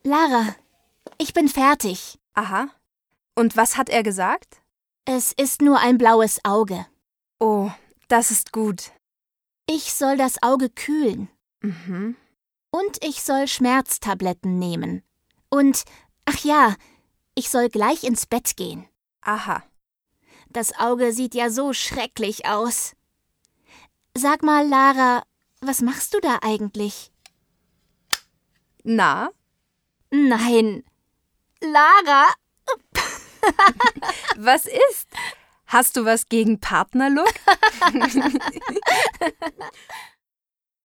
Lara, ich bin fertig. Aha. Und was hat er gesagt? Es ist nur ein blaues Auge. Oh, das ist gut. Ich soll das Auge kühlen. Mhm. Und ich soll Schmerztabletten nehmen. Und, ach ja, ich soll gleich ins Bett gehen. Aha. Das Auge sieht ja so schrecklich aus. Sag mal, Lara, was machst du da eigentlich? Na? Nein. Lara! Was ist? Hast du was gegen Partnerlook?